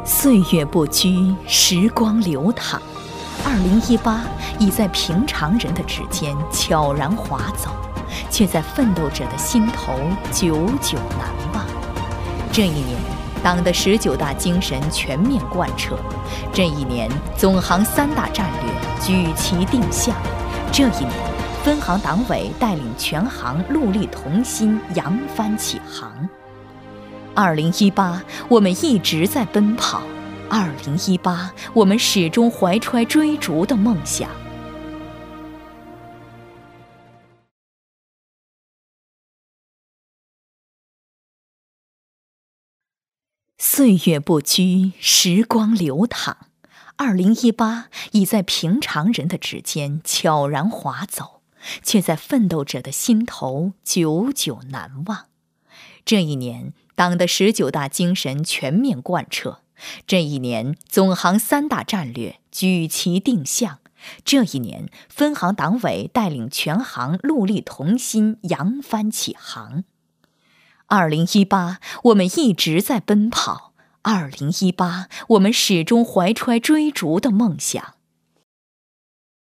岁月不居，时光流淌，2018已在平常人的指尖悄然划走，却在奋斗者的心头久久难忘。这一年，党的19大精神全面贯彻；这一年，总行3大战略举旗定向；这一年，分行党委带领全行戮力同心，扬帆起航。2018，我们一直在奔跑；2018，我们始终怀揣追逐的梦想。岁月不居，时光流淌，2018已在平常人的指尖悄然划走，却在奋斗者的心头久久难忘。这一年，党的19大精神全面贯彻；这一年，总行3大战略举旗定向；这一年，分行党委带领全行戮力同心，扬帆起航。2018，我们一直在奔跑；2018，我们始终怀揣追逐的梦想。